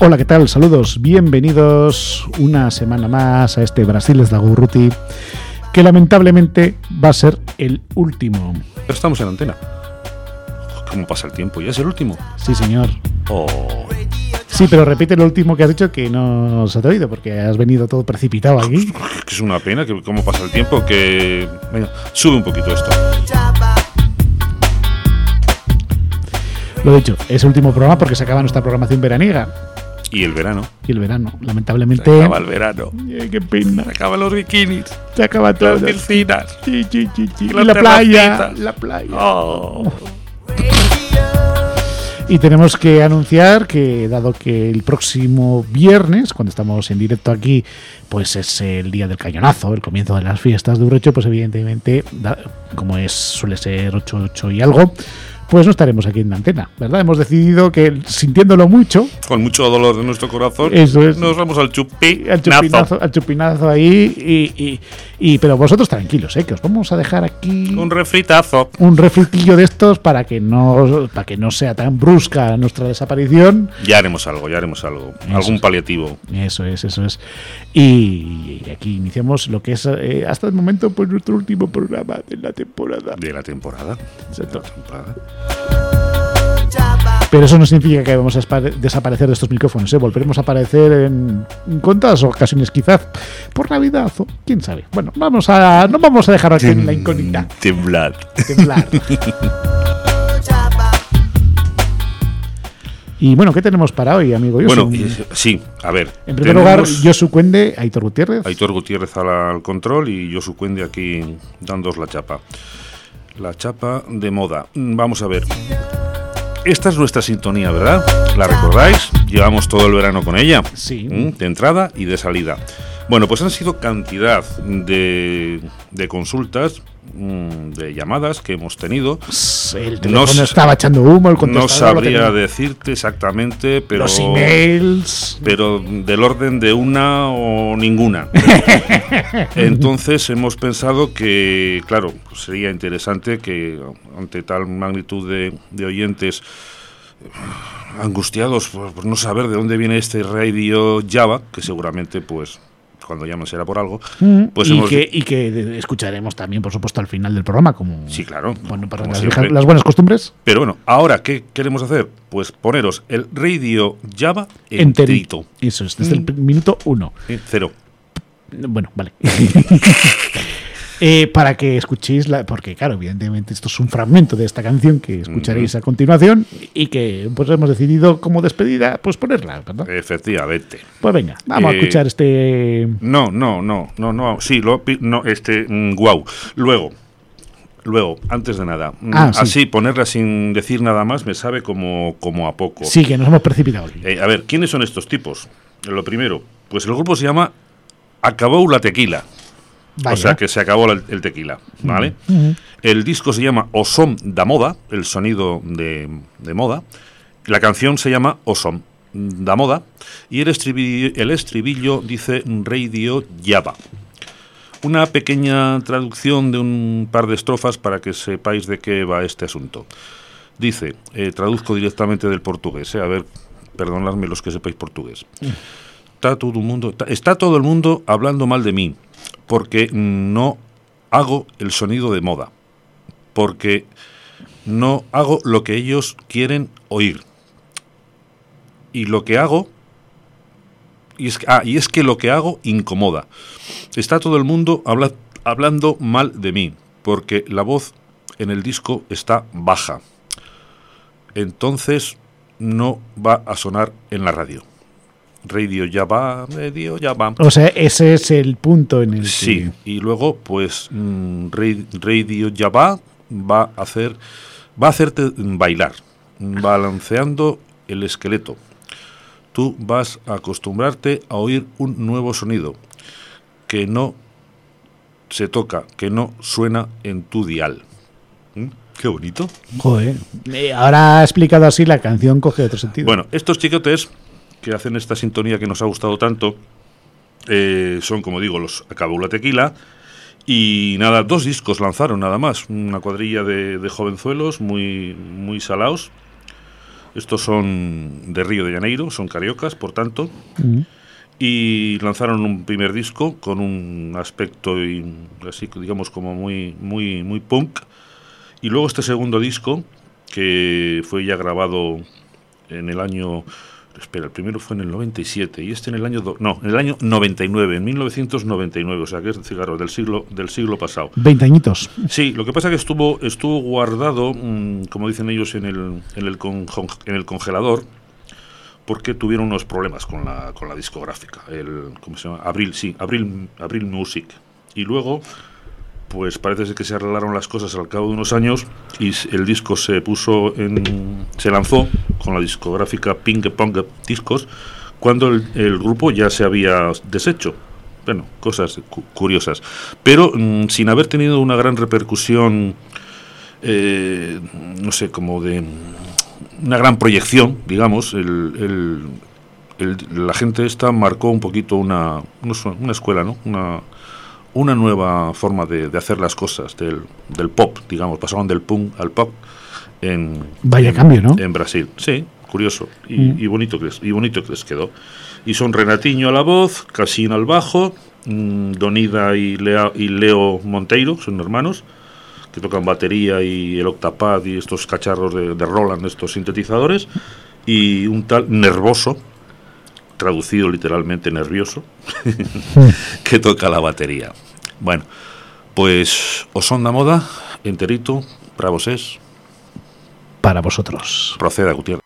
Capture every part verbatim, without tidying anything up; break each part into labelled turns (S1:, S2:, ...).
S1: Hola, ¿qué tal? Saludos, bienvenidos una semana más a este Brasiles da Gurruti, que lamentablemente va a ser el último.
S2: Pero estamos en antena. ¿Cómo pasa el tiempo? ¿Ya es el último?
S1: Sí, señor.
S2: Oh.
S1: Sí, pero repite lo último que has dicho, que no se te ha oído, porque has venido todo precipitado aquí.
S2: Que es una pena, que cómo pasa el tiempo, que... Venga, sube un poquito esto.
S1: Lo dicho, es el último programa porque se acaba nuestra programación veraniega.
S2: Y el verano.
S1: Y el verano, lamentablemente.
S2: Se acaba el verano.
S1: Eh, qué pena.
S2: Se acaban los bikinis.
S1: Se acaba todo.
S2: Las piscinas.
S1: Sí, sí, sí, sí.
S2: Las
S1: Y la playa.
S2: terracitas.
S1: La playa.
S2: Oh.
S1: Y tenemos que anunciar que, dado que el próximo viernes, cuando estamos en directo aquí, pues es el día del cañonazo, el comienzo de las fiestas de Urrecho, pues evidentemente, da, como es suele ser ocho, ocho y algo, pues no estaremos aquí en la antena, ¿verdad? Hemos decidido que, sintiéndolo mucho,
S2: Con mucho dolor de nuestro corazón,
S1: eso es,
S2: nos vamos al chupinazo.
S1: al chupinazo, al chupinazo ahí, y, y, y, pero vosotros tranquilos, ¿eh? Que os vamos a dejar aquí
S2: Un refritazo.
S1: un refritillo de estos para que no para que no sea tan brusca nuestra desaparición.
S2: Ya haremos algo, ya haremos algo.
S1: Eso
S2: Algún
S1: es.
S2: paliativo.
S1: Eso es, eso es. Y, y aquí iniciamos lo que es eh, hasta el momento pues nuestro último programa de la temporada.
S2: De la temporada.
S1: Exacto.
S2: De la temporada.
S1: Pero eso no significa que vamos a espare- desaparecer de estos micrófonos, ¿eh? Volveremos a aparecer en, en contadas ocasiones, quizás por Navidad o quién sabe. Bueno, vamos a no vamos a dejar aquí en la incógnita.
S2: Temblar.
S1: Temblar. Y bueno, ¿qué tenemos para hoy, amigo? Yo
S2: Bueno,
S1: soy-
S2: y- sí, a ver.
S1: en primer
S2: tenemos
S1: lugar, Josu Cuende, Aitor Gutiérrez.
S2: Aitor Gutiérrez al, al control y Josu Cuende aquí dándoos la chapa. La chapa de moda. Mm, Vamos a ver. Esta es nuestra sintonía, ¿verdad? ¿La recordáis? Llevamos todo el verano con ella.
S1: Sí.
S2: ¿Mm? De entrada y de salida. Bueno, pues han sido cantidad de, de consultas, mm, de llamadas que hemos tenido.
S1: El teléfono
S2: No s-
S1: estaba echando humo, el
S2: No
S1: contestador lo
S2: sabría
S1: tenía-
S2: decirte exactamente, pero...
S1: los emails.
S2: pero del orden de una o ninguna. Entonces hemos pensado que, claro, sería interesante que ante tal magnitud de, de oyentes eh, angustiados por, por no saber de dónde viene este Radio Java, que seguramente pues cuando llamen será por algo, pues
S1: y,
S2: hemos...
S1: que, y que escucharemos también, por supuesto, al final del programa, como,
S2: Sí, claro,
S1: bueno, para
S2: como
S1: las,
S2: siempre.
S1: viejas- las buenas costumbres.
S2: Pero bueno, ahora, ¿qué queremos hacer? Pues poneros el Radio Java
S1: Enterito.
S2: enterito.
S1: Eso es, desde el
S2: Mm.
S1: pr- minuto uno.
S2: Sí, Cero.
S1: Bueno, vale. Eh, para que escuchéis, la, porque claro, evidentemente esto es un fragmento de esta canción que escucharéis a continuación y que pues hemos decidido como despedida pues ponerla, ¿verdad?
S2: Efectivamente.
S1: Pues venga, vamos a
S2: Eh,
S1: escuchar este...
S2: No, no, no, no, no, sí, lo, pi- no, este, mm, guau. Luego, luego, antes de nada, mm,
S1: Ah, sí.
S2: así ponerla sin decir nada más me sabe como, como a poco.
S1: Sí, que nos hemos precipitado aquí.
S2: Eh, a ver, ¿quiénes son estos tipos? Lo primero, pues el grupo se llama Acabou la Tequila.
S1: Vaya.
S2: O sea, que se acabó la- el tequila, ¿vale?
S1: Ujú.
S2: El disco se llama O Som da Moda, el sonido de, de moda. La canción se llama O Som da Moda y el estribillo, el estribillo dice Radio Java. Una pequeña traducción de un par de estrofas para que sepáis de qué va este asunto. Dice, eh, traduzco directamente del portugués, eh, a ver, perdonadme los que sepáis portugués. Está todo el mundo, está, está todo el mundo hablando mal de mí, porque no hago el sonido de moda, porque no hago lo que ellos quieren oír. Y lo que hago, y es, ah, y es que lo que hago incomoda. Está todo el mundo habla, hablando mal de mí, porque la voz en el disco está baja. Entonces no va a sonar en la radio. Radio Java, Radio Java.
S1: O sea, ese es el punto en el que...
S2: Sí, y luego pues mm, Ra- Radio Java va a hacer va a hacerte bailar, balanceando el esqueleto. Tú vas a acostumbrarte a oír un nuevo sonido que no se toca, que no suena en tu dial. ¿Mm? Qué bonito.
S1: Joder. Eh, ahora explicado así, la canción coge otro sentido.
S2: Bueno, estos chicotes que hacen esta sintonía que nos ha gustado tanto eh, son, como digo, los Acabou la Tequila. Y nada, dos discos lanzaron nada más. Una cuadrilla de, de jovenzuelos muy, muy salaos. Estos son de Río de Janeiro, son cariocas, por tanto.
S1: Mm.
S2: Y lanzaron un primer disco con un aspecto y, así, digamos, como muy, muy, muy punk. Y luego este segundo disco, que fue ya grabado en el año... Espera, el primero fue en el noventa y siete y este en el año... Do, no, en el año noventa y nueve, en mil novecientos noventa y nueve, o sea que es, cigarro, del siglo, del siglo pasado.
S1: Veinte añitos.
S2: Sí, lo que pasa es que estuvo, estuvo guardado, mmm, como dicen ellos, en el, en el, con, en el congelador, porque tuvieron unos problemas con la, con la discográfica, el, ¿cómo se llama? Abril, sí, Abril, Abril Music. Y luego, pues parece ser que se arreglaron las cosas al cabo de unos años y el disco se puso en, se lanzó con la discográfica Ping Pong Discos cuando el, el grupo ya se había deshecho. Bueno, cosas cu- curiosas. Pero mmm, sin haber tenido una gran repercusión, eh, no sé, como de... una gran proyección, digamos, el, el, el, la gente esta marcó un poquito una, una escuela, ¿no? Una, una nueva forma de, de hacer las cosas, del, del pop, digamos, pasaron del punk al pop en...
S1: Vaya
S2: en,
S1: cambio, ¿no?
S2: En Brasil, sí, curioso, y,
S1: mm.
S2: y, bonito que les, y bonito que les quedó. Y son Renatiño a la voz, Casín al bajo, mmm, Donida y, Lea, y Leo Monteiro, son hermanos, que tocan batería y el octapad y estos cacharros de, de Roland, estos sintetizadores, y un tal Nervoso, traducido literalmente nervioso, que toca la batería. Bueno, pues o son da moda, enterito, para vos es.
S1: Para vosotros.
S2: Proceda, Gutiérrez.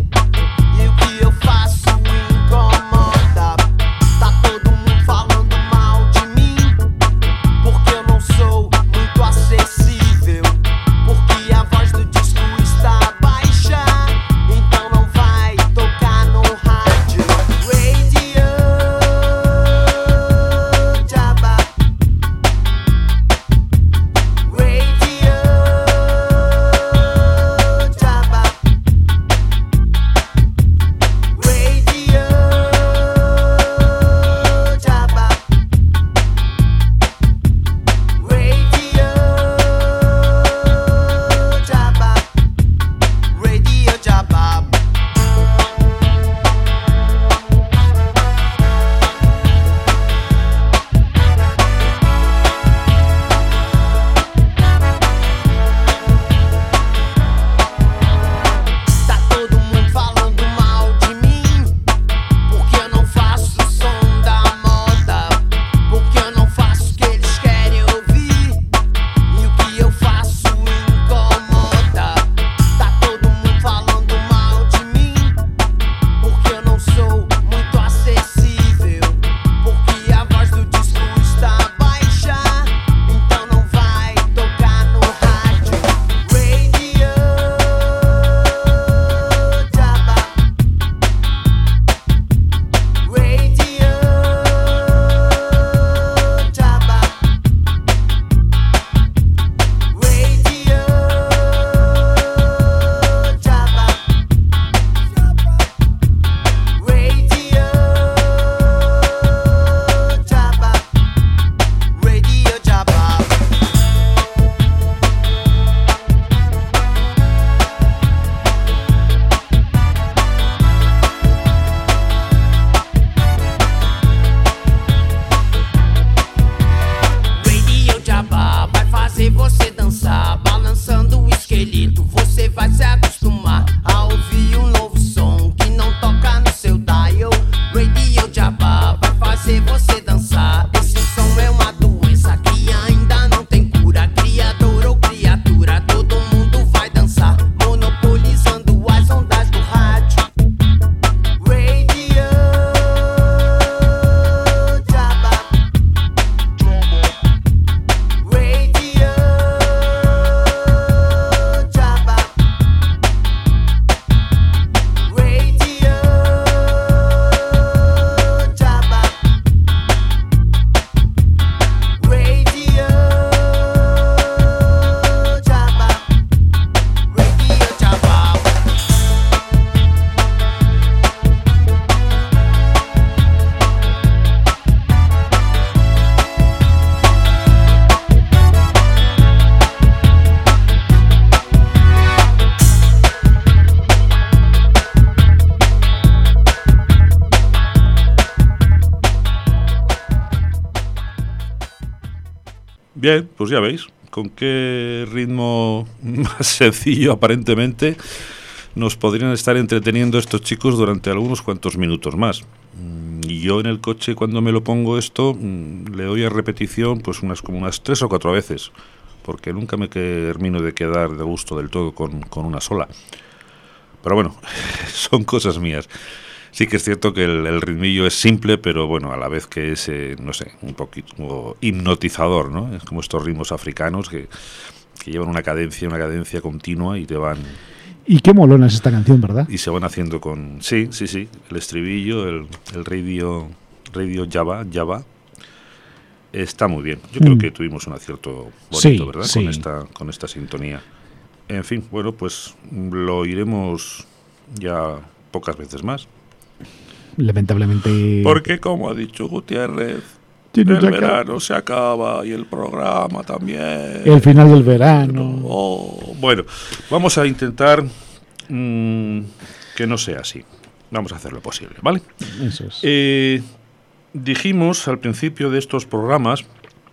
S3: Falando
S2: Bien, pues ya veis, con qué ritmo más sencillo aparentemente nos podrían estar entreteniendo estos chicos durante algunos cuantos minutos más. Y yo en el coche, cuando me lo pongo esto, le doy a repetición pues unas como unas tres o cuatro veces, porque nunca me termino de quedar de gusto del todo con, con una sola. Pero bueno, son cosas mías. Sí que es cierto que el, el ritmillo es simple, pero bueno, a la vez que es, eh, no sé, un poquito hipnotizador, ¿no? Es como estos ritmos africanos que, que llevan una cadencia, una cadencia continua y te van...
S1: Y qué molona es esta canción, ¿verdad?
S2: Y se van haciendo con... Sí, sí, sí, el estribillo, el, el radio, radio Java, Java, está muy bien. Yo mm. creo que tuvimos un acierto bonito,
S1: sí,
S2: ¿verdad?
S1: Sí.
S2: Con esta, con esta sintonía. En fin, bueno, pues lo iremos ya pocas veces más.
S1: Lamentablemente.
S2: Porque, como ha dicho Gutiérrez,
S1: el
S2: verano se acaba y el programa también.
S1: El final del verano.
S2: Oh, bueno, vamos a intentar mmm, que no sea así. Vamos a hacer lo posible, ¿vale?
S1: Eso es.
S2: Eh, dijimos al principio de estos programas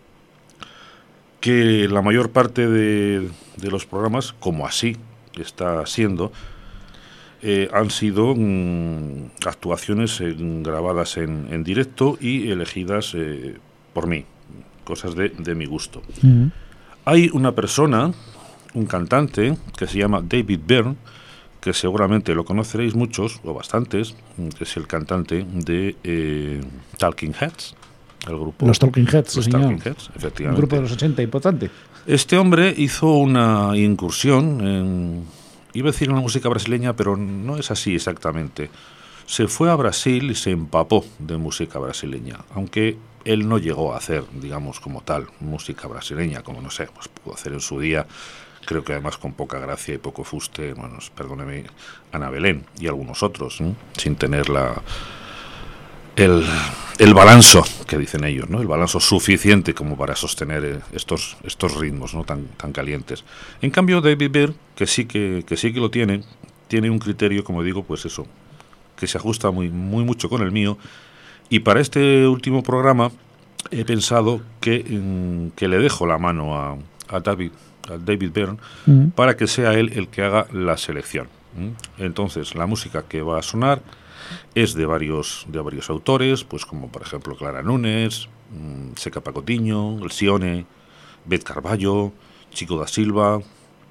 S2: que la mayor parte de, de los programas, como así está siendo, Eh, han sido mm, actuaciones eh, grabadas en, en directo y elegidas eh, por mí, cosas de, de mi gusto.
S1: Mm.
S2: Hay una persona, un cantante, que se llama David Byrne, que seguramente lo conoceréis muchos, o bastantes, que es el cantante de eh, Talking Heads, el grupo.
S1: Los Talking Heads,
S2: los
S1: señor.
S2: Talking Heads, efectivamente.
S1: Un grupo de los ochenta importante.
S2: Este hombre hizo una incursión en... Iba a decir una música brasileña, pero no es así exactamente. Se fue a Brasil y se empapó de música brasileña, aunque él no llegó a hacer, digamos, como tal, música brasileña, como no sé, pues pudo hacer en su día, creo que además con poca gracia y poco fuste, bueno, perdóneme, Ana Belén y algunos otros, ¿eh? Sin tener la... El, el balanzo, que dicen ellos, ¿no? El balanzo suficiente como para sostener eh, estos estos ritmos, ¿no? tan tan calientes. En cambio, David Byrne, que sí que, que sí que lo tiene, tiene un criterio, como digo, pues eso, que se ajusta muy muy mucho con el mío. Y para este último programa he pensado que, mm, que le dejo la mano a, a David a David Byrne mm. para que sea él el que haga la selección. ¿Mm? Entonces, la música que va a sonar es de varios de varios autores, pues como por ejemplo Clara Nunes, mmm, Seca Pacotiño, Elsione, Beth Carballo, Chico da Silva,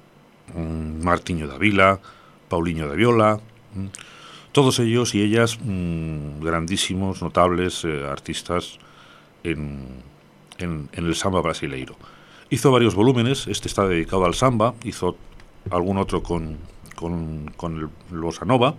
S2: mmm, Martiño da Vila, Paulinho da Viola, mmm, todos ellos y ellas mmm, grandísimos, notables eh, artistas en, en, en el samba brasileiro. Hizo varios volúmenes, este está dedicado al samba, hizo algún otro con, con, con el bossa nova.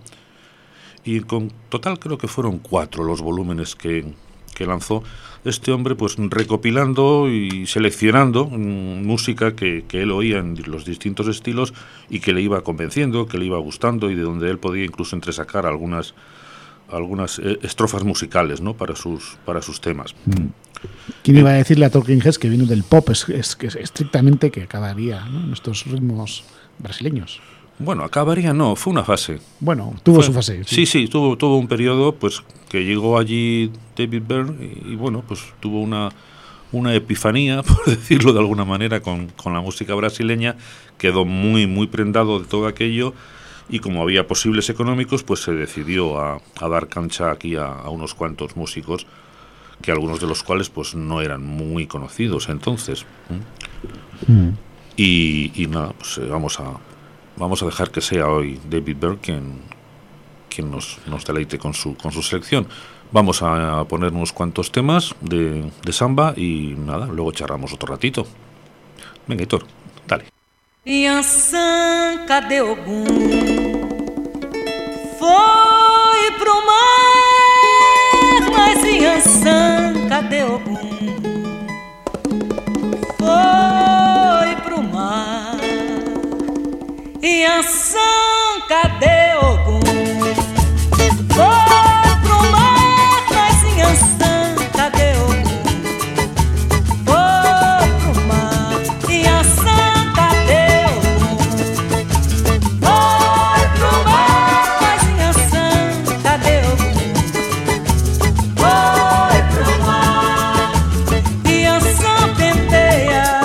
S2: Y con total creo que fueron cuatro los volúmenes que, que lanzó este hombre, pues recopilando y seleccionando mmm, música que, que él oía en los distintos estilos y que le iba convenciendo, que le iba gustando y de donde él podía incluso entresacar algunas algunas eh, estrofas musicales, ¿no? para sus para sus temas.
S1: Mm. ¿Quién iba a decirle a Talking Heads que vino del pop? Es, es, es estrictamente que acabaría, ¿no? En estos ritmos brasileños.
S2: Bueno, acabaría no, fue una fase.
S1: Bueno, tuvo
S2: fue,
S1: su fase.
S2: Sí, sí, sí tuvo, tuvo un periodo pues que llegó allí David Byrne y, y bueno, pues tuvo una, una epifanía, por decirlo de alguna manera, con, con la música brasileña, quedó muy, muy prendado de todo aquello y como había posibles económicos, pues se decidió a, a dar cancha aquí a, a unos cuantos músicos, que algunos de los cuales pues no eran muy conocidos entonces. ¿Mm? Mm. Y, y nada, pues vamos a... Vamos a dejar que sea hoy David Byrne quien, quien nos, nos deleite con su, con su selección. Vamos a poner unos cuantos temas de, de samba y nada, luego charramos otro ratito. Venga, Hitor, dale.
S3: Iansã, cadê Ogum? Foi pro mar, mas Iansã, cadê Ogum? Foi pro mar. Iansã, cadê Ogum? Foi pro mar, mas Iansã, cadê Ogum? Foi pro mar, Iansã, cadê Ogum? Foi pro mar, mas Iansã, cadê Ogum? Foi pro mar, Iansã penteia.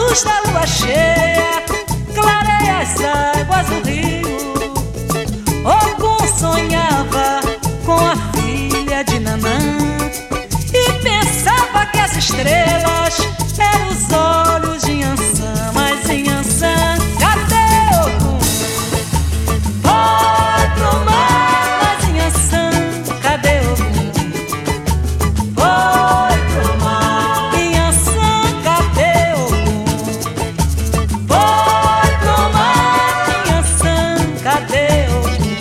S3: luz da lua cheia clareia as águas do rio. Ogum sonhava com a filha de Nanã e pensava que as estrelas eram os olhos de Iansã. Mas em Iansã, cadê Ogum? Foi pro mar. Mas em Iansã, cadê Ogum? Foi pro mar. Em Iansã, cadê Ogum? Foi pro mar. Em Iansã, cadê Ogum?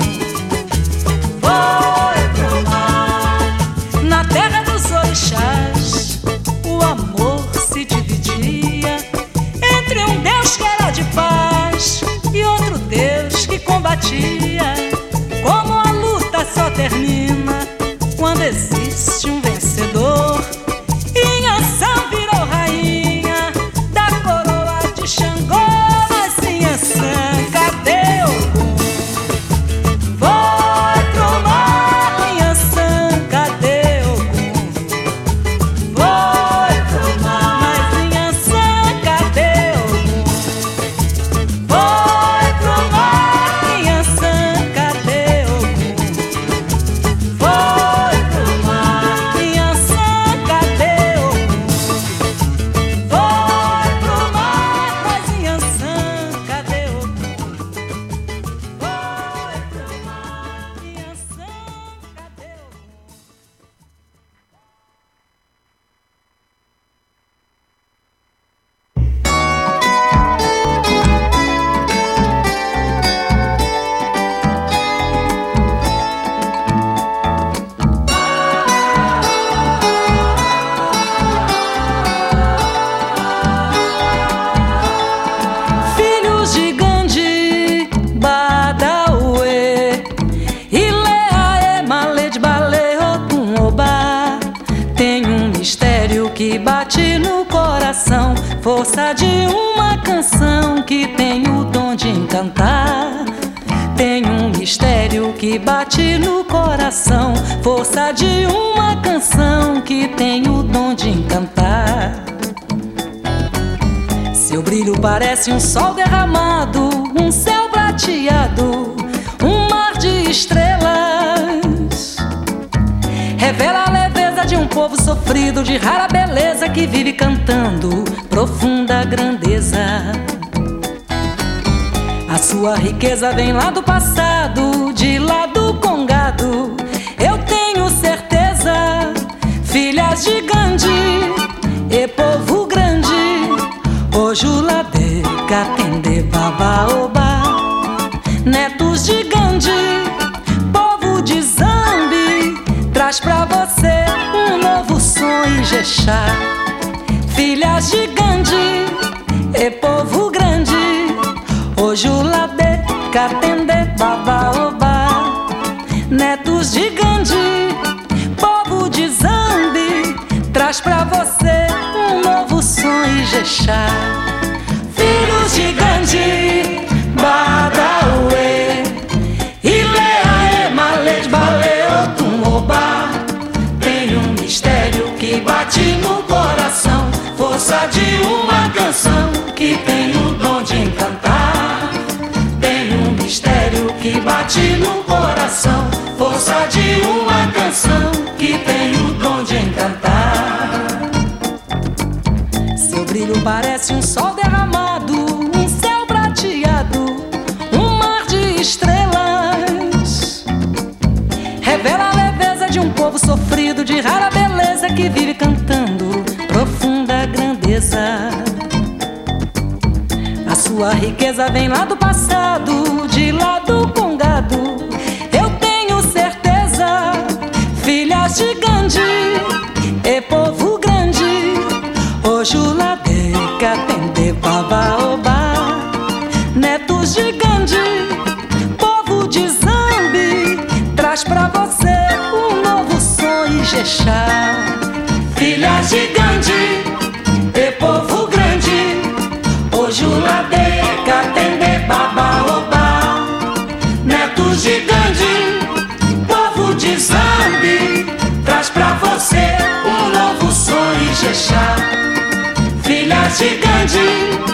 S3: Foi pro mar. Na terra dos orixás, o amor se dividia entre um Deus que era de paz e outro Deus que combatia. Como a luta só termina quando existe um vencedor, e Iansã virou rainha da coroa de Xangô. Mas em Iansã, cadê Ogum? Foi pro mar. Em Iansã, cadê Ogum? Foi pro mar. Mas em Iansã, cadê Ogum? Foi pro mar. Em Iansã, cadê Ogum? Foi pro mar. Em Iansã, cadê Ogum? Foi pro mar. Mas em Iansã, cadê Ogum? Foi pro mar. Em Iansã, cadê Ogum? Filhos de Gandhi, Badaue, Ileaê, Malê de Balê, Ogum, Obá. Tem um mistério que bate no coração, força de uma canção que tem o dom de encantar. Tem um mistério que bate no coração, força de uma canção que tem o dom de encantar. Seu brilho parece um sol derramado, um céu prateado, um mar de estrelas. Revela a leveza de um povo sofrido, de rara beleza, que vive cantando profunda grandeza. A sua riqueza vem lá do passado, de lá do Congado. Eu tenho certeza, filhas de Gandhi e povo grande, Ojulade, Katende, Babaoba, netos de Gandhi, povo de Zambi, traz pra você um novo som, Ijexá. Filhas de Gandhi e povo grande, Ojulade, Katende, Babaoba, netos de Gandhi, povo de Zambi, traz pra você um novo som, Ijexá. Filhos de Gandhi, Badaue, Ileaê, Malê de Balê, Ogum, Obá. Tem um mistério que bate no coração, força de uma canção que tem o dom de encantar. Tem um mistério que bate no coração, força de uma canção que tem o dom de encantar. Seu brilho parece um sol derramado, um céu prateado, um mar de estrelas. Revela a leveza de um povo sofrido, de rara beleza, que vive cantando profunda grandeza. A sua riqueza vem lá do passado, de lá do Congado. Eu tenho certeza, filhas de Gandhi e povo grande, Ojulade, Katende, Babaoba, netos de Gandhi, povo de Zambi, traz pra você um novo som, Ijexá. Filhas de Gandhi e povo grande, Ojulade, Katende, Babaoba, netos de Gandhi, povo de Zambi, traz pra você um novo som, Ijexá. Filhas de Gandhi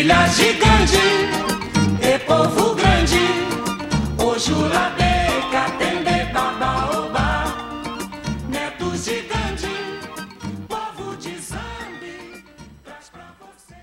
S3: ilha gigante e povo grande, o Jurabeca, Tendê, Babaobá, netos de Gandhi, povo de Zambi, traz pra você.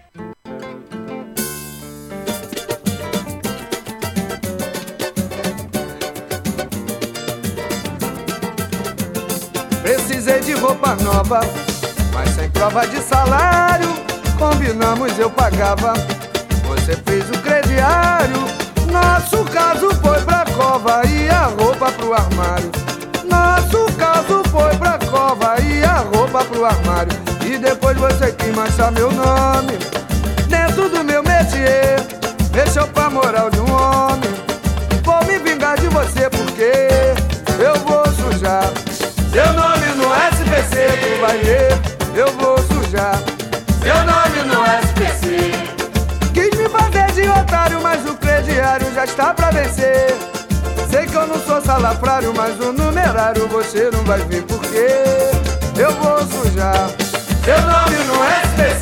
S4: Precisei de roupa nova, mas sem prova de salário. Combinamos, eu pagava, você fez o crediário. Nosso caso foi pra cova e a roupa pro armário. Nosso caso foi pra cova e a roupa pro armário. E depois você quis manchar meu nome dentro do meu métier, mexeu pra moral de um homem. Vou me vingar de você porque eu vou sujar seu nome no S P C, tu vai ver, eu vou sujar seu nome no S P C. Quis me fazer de otário, mas o crediário já está pra vencer. Sei que eu não sou salafrário, mas o numerário você não vai ver porque eu vou sujar seu nome no S P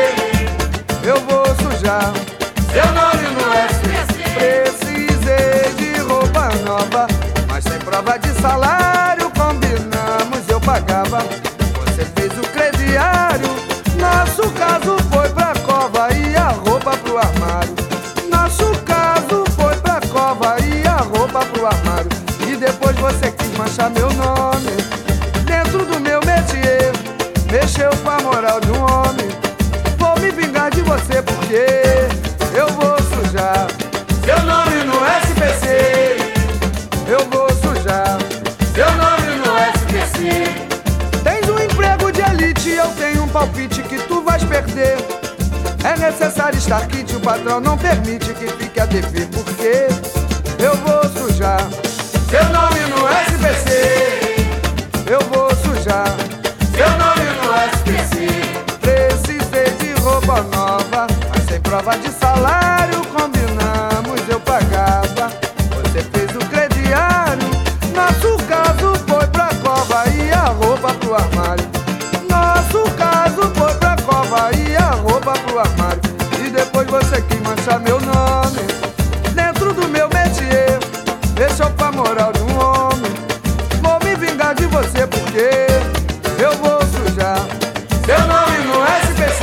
S4: C. Eu vou sujar seu nome no S P C. Precisei de roupa nova, mas sem prova de salário. Combinamos, eu pagava, você fez o crediário. Nosso caso foi pra cova e a roupa pro armário. Nosso caso foi pra cova e a roupa pro armário. E depois você quis manchar meu nome dentro do meu métier, mexeu com a moral de um homem. Vou me vingar de você porque eu vou sujar seu nome no S P C. Eu vou sujar seu nome no S P C. Tens um emprego de elite, eu tenho um palpite que tu vais perder. É necessário estar quente, o patrão não permite que fique a dever. Porque eu vou sujar seu nome no S P C. Eu vou sujar seu nome no S P C. Precisei de roupa nova, mas sem prova de salário. Combinamos, eu pagava, você fez o crediário. Nosso caso foi pra cova e a roupa pro armário. Nosso caso foi pra cova e a roupa pro armário. E depois você quis manchar meu nome dentro do meu métier, deixou pra moral de um homem. Vou me vingar de você porque eu vou sujar seu nome no S P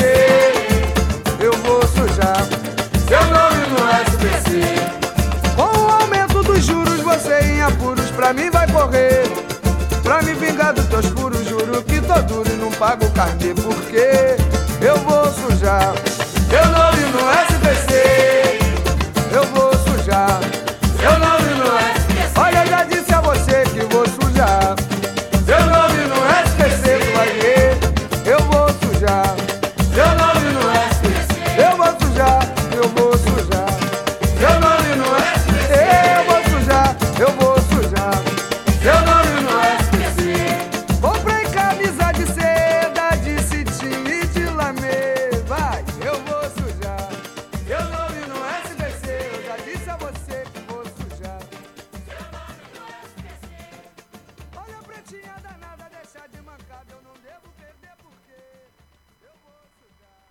S4: C. Eu vou sujar seu nome no S P C. Com o aumento dos juros você em apuros pra mim vai correr. Pra me vingar dos teus furos, juro que tô duro e não pago carnê. Porque eu vou sujar seu nome no S P C. Eu vou sujar seu nome no S P C. Olha, eu já disse a você que vou sujar seu nome no S P C. Tu vai ver, eu vou sujar seu nome no S P C. Eu vou sujar, eu vou sujar seu nome no S P C. Eu vou sujar, eu vou sujar seu nome no S P C. Comprei camisa de seda, de cetim e de lamê. Vai, eu vou sujar seu nome no S P C. Eu já disse a você que vou sujar seu nome no S P C. Olha, pretinha danada, deixar de mancada, eu não devo perder porque eu vou sujar.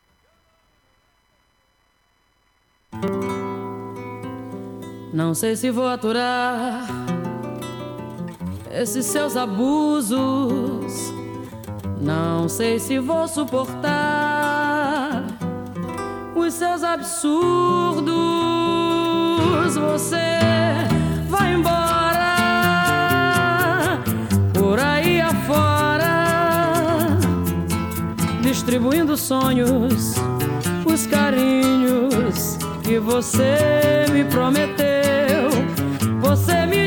S5: Não sei se vou aturar esses seus abusos. Não sei se vou suportar os seus absurdos. Você vai embora por aí afora, distribuindo sonhos, os carinhos que você me prometeu. Você me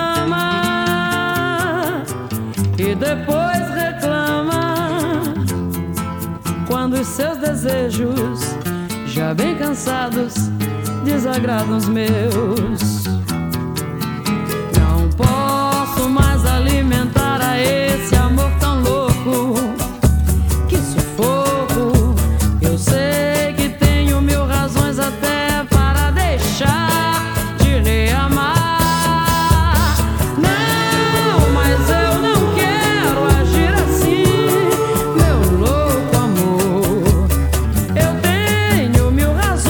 S5: desama e depois reclama quando os seus desejos, já bem cansados, desagradam os meus. Não posso mais alimentar a esse amor tão louco. Que sufoco. Eu sei que tenho mil razões até para deixar de lhe amar. Não, mas eu não quero agir assim, meu louco amor. Eu tenho mil razões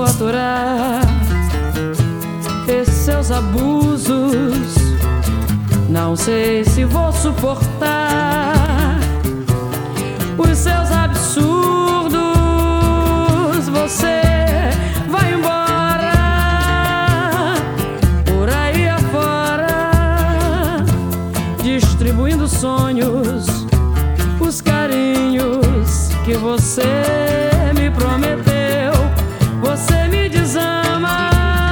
S5: aturar esses seus abusos. Não sei se vou suportar os seus absurdos. Você vai embora por aí afora, distribuindo sonhos, os carinhos que você me prometeu. Você me desama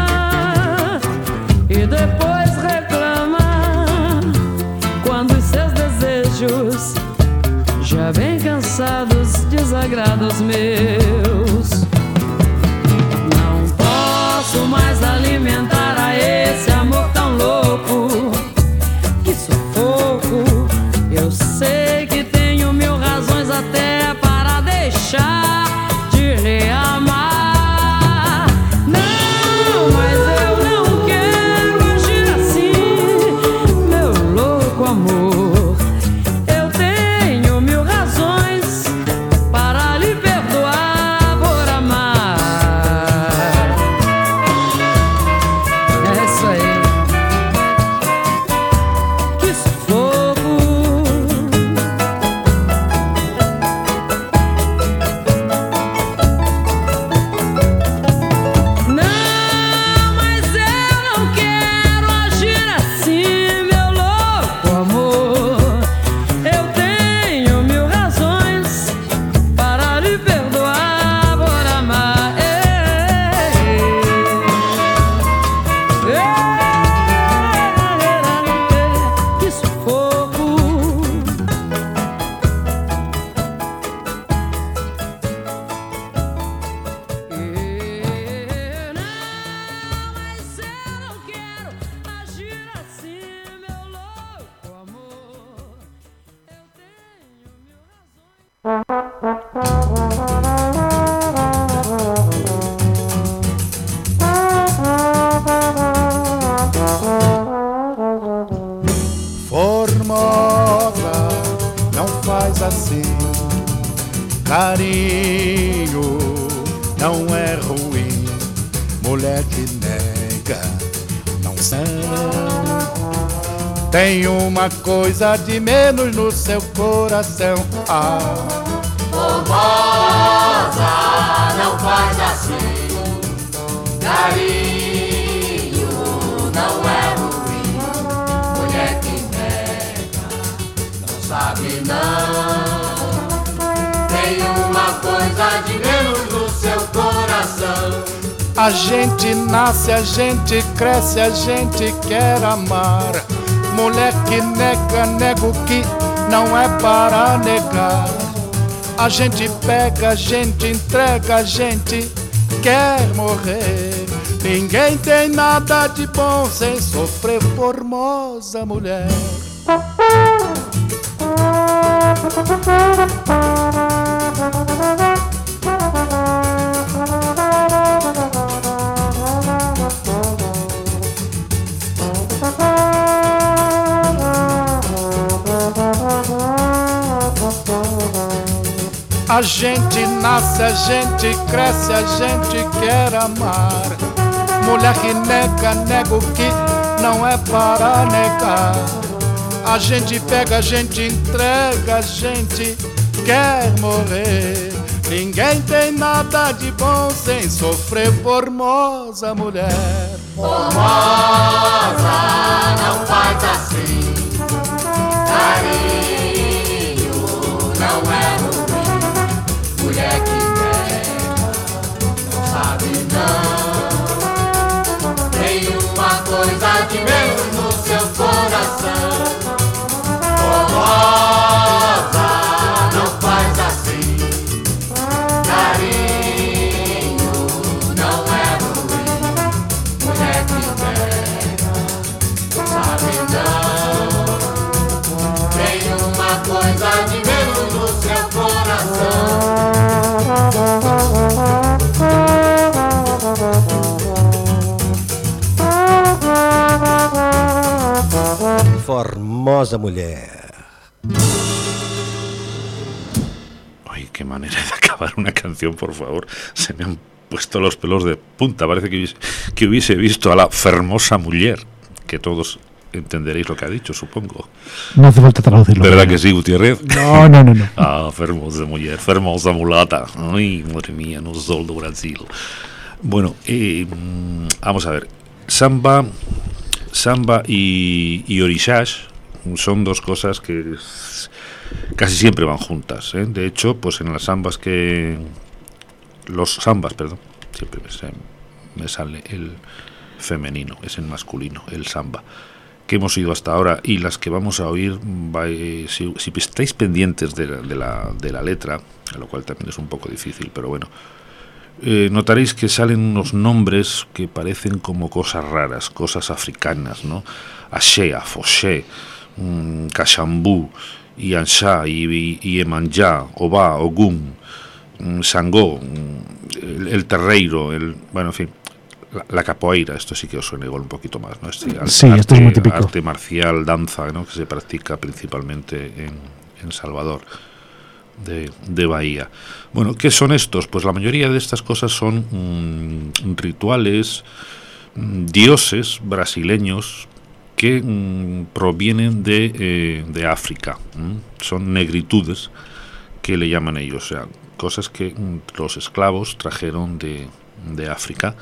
S5: e depois reclama quando os seus desejos, já bem cansados, desagradam os meus. Não posso mais alimentar a esse amor tão louco. Que sufoco. Eu sei que tenho mil razões até para deixar de lhe amar. Não, mas eu não quero agir assim, meu louco amor. Eu tenho mil razões para lhe perdoar por amar. É isso aí. Que sufoco. Não, mas eu não quero agir assim, meu louco amor. Eu tenho mil razões para lhe perdoar por amar. Ei, ei, ei, que sufoco. Não, mas eu não quero agir assim, meu louco amor. Eu tenho mil razões.
S6: Formosa, não faz assim. Carinho não é ruim. Mulher que nega, não são. Tem uma coisa de menos no seu coração. Ah,
S7: Formosa, não faz assim. Carinho não é ruim. Mulher que nega, não sabe não. Tem uma coisa de menos no seu coração.
S6: a gente nasce, a gente cresce, a gente quer amar. Mulher que nega, nega o que não é para negar. A gente pega, a gente entrega, a gente quer morrer. Ninguém tem nada de bom sem sofrer, formosa mulher. A gente nasce, a gente cresce, a gente quer amar. Mulher que nega, nega o que não é para negar. A gente pega, a gente entrega, a gente quer morrer. Ninguém tem nada de bom sem sofrer, formosa mulher.
S7: Formosa, não faz assim. Carinho não é ruim. Mulher que nega, não sabe não. Tem uma coisa de menos no seu coração. Formosa, não faz assim. Carinho não é ruim. Mulher que nega, não sabe não. Tem uma coisa de menos no seu coração.
S8: Formosa mulher.
S2: Ay, qué manera de acabar una canción, por favor. Se me han puesto los pelos de punta. Parece que hubiese, que hubiese visto a la fermosa mujer, que todos entenderéis lo que ha dicho, supongo.
S1: No hace falta traducirlo.
S2: ¿Verdad que sí, Gutiérrez?
S1: No, no, no, no.
S2: Ah, fermosa mujer, fermosa mulata. Ay, madre mía, no sol do Brasil. Bueno, eh, vamos a ver. Samba, samba y, y orixás son dos cosas que casi siempre van juntas, ¿eh? De hecho, pues en las sambas que... Los sambas, perdón. Siempre me, me sale el femenino, es el masculino, el samba. Que hemos oído hasta ahora y las que vamos a oír, va, eh, si, si estáis pendientes de la, de, la, de la letra, a lo cual también es un poco difícil, pero bueno, eh, notaréis que salen unos nombres que parecen como cosas raras, cosas africanas, ¿no? Ashea, Foché, mmm, Cachambú, Iansha, Iemanjá, Oba, Ogún, mmm, Sangó, mmm, el, el terreiro, el, bueno, en fin. La, la capoeira, esto sí que os suena igual un poquito más, ¿no? Este arte,
S1: sí, esto es muy típico.
S2: Arte marcial, danza, ¿no? Que se practica principalmente en, en Salvador de, de Bahía. Bueno, ¿qué son estos? Pues la mayoría de estas cosas son mmm, rituales, mmm, dioses brasileños que mmm, provienen de, eh, de África. Mmm. Son negritudes que le llaman ellos, o sea, cosas que mmm, los esclavos trajeron de, de África.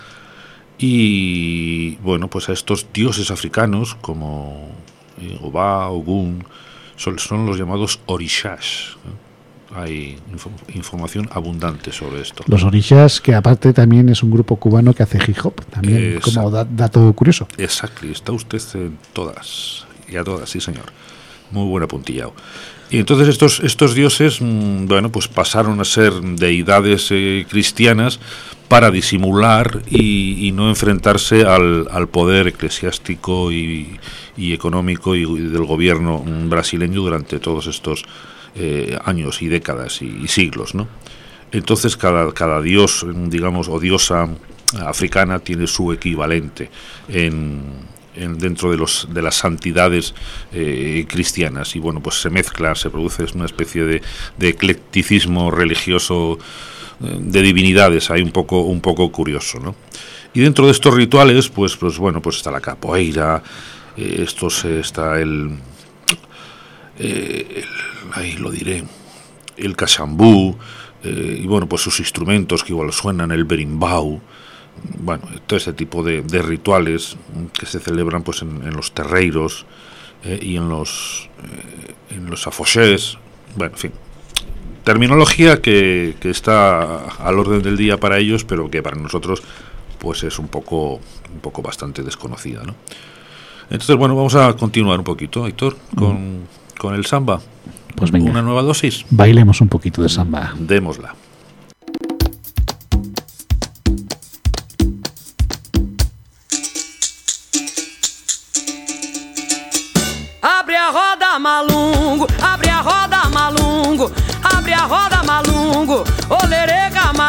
S2: Y bueno, pues a estos dioses africanos como eh, Oba, Ogún, son, son los llamados orixás. ¿eh? Hay info, información abundante sobre esto.
S1: Los orixás, que aparte también es un grupo cubano que hace hip hop, también Exacto. como da, dato curioso.
S2: Exacto, y está usted en todas, y a todas, sí señor. Muy buen apuntillado. Y entonces estos, estos dioses, mmm, bueno, pues pasaron a ser deidades eh, cristianas para disimular y, y no enfrentarse al, al poder eclesiástico y, y económico y, y del gobierno brasileño durante todos estos eh, años y décadas y, y siglos, ¿no? Entonces cada, cada dios, digamos, o diosa africana tiene su equivalente en... En, dentro de los de las santidades eh, cristianas, y bueno, pues se mezcla, se produce una especie de, de eclecticismo religioso eh, de divinidades, hay un poco un poco curioso, ¿no? Y dentro de estos rituales, pues pues bueno, pues está la capoeira, eh, estos eh, está el, eh, el ahí lo diré, el cachambú, eh, y bueno, pues sus instrumentos que igual suenan, el berimbau. Bueno, todo ese tipo de, de rituales que se celebran pues en, en los terreiros eh, y en los eh, en los afoxés, bueno, en fin, terminología que, que está al orden del día para ellos, pero que para nosotros pues es un poco un poco bastante desconocida, ¿no? Entonces, bueno, vamos a continuar un poquito, Héctor, con, mm. con el samba.
S1: Pues venga,
S2: una nueva dosis.
S1: Bailemos un poquito de samba.
S2: Démosla.
S5: Abre a roda, malungo, abre a roda, malungo, abre a roda, malungo, olerê,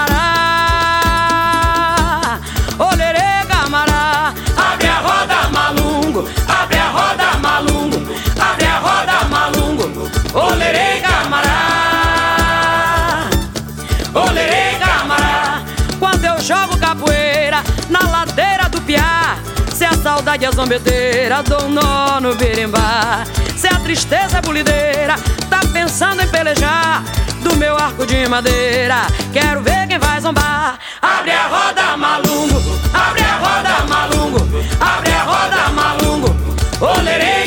S5: camará, olerê, camará. Abre a roda, malungo, abre a roda, malungo, abre a roda, malungo, olerê, camará, olerê, camará. Quando eu jogo capoeira na ladeira do Piá, se a saudade é zombeteira, dou um nó no berimbá. Se a tristeza é bulideira, tá pensando em pelejar, do meu arco de madeira, quero ver quem vai zombar. Abre a roda, malungo, abre a roda, malungo, abre a roda, malungo, olerê,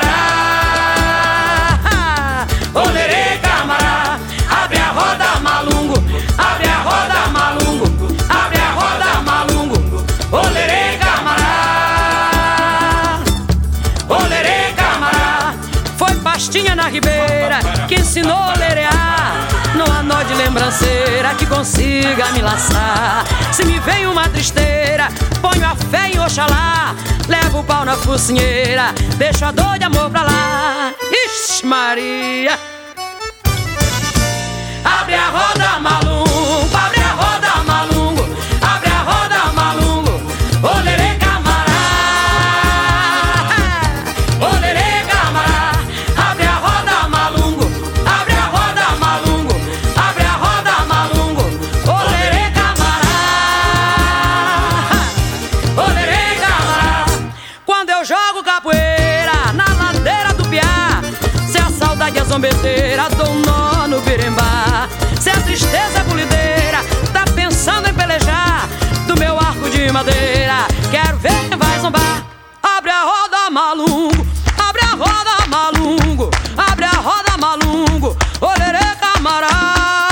S5: camará, olerê, camará. Abre a roda, malungo, abre a roda, malungo, abre a roda, malungo, olerê, camará, olerê, camará. Foi pastinha na ribeira que ensinou a olerear, não há nó de lembranceira que consiga me laçar. Se me vem uma tristeira, ponho a fé em Oxalá, levo o pau na focinheira, deixo a dor de amor pra lá. Ixi, Maria. Abre a roda, malungo, abre a roda, malungo, abre a roda, malungo, olerê, camará, olerê, camará. Abre a roda, malungo, abre a roda, malungo, abre a roda, malungo, olerê, camará, zombeteira, dou um nó no berimbá. Se a tristeza bulideira tá pensando em pelejar do meu arco de madeira, quero ver quem vai zombar. Abre a roda, malungo, abre a roda, malungo, abre a roda, malungo, olerê, camará.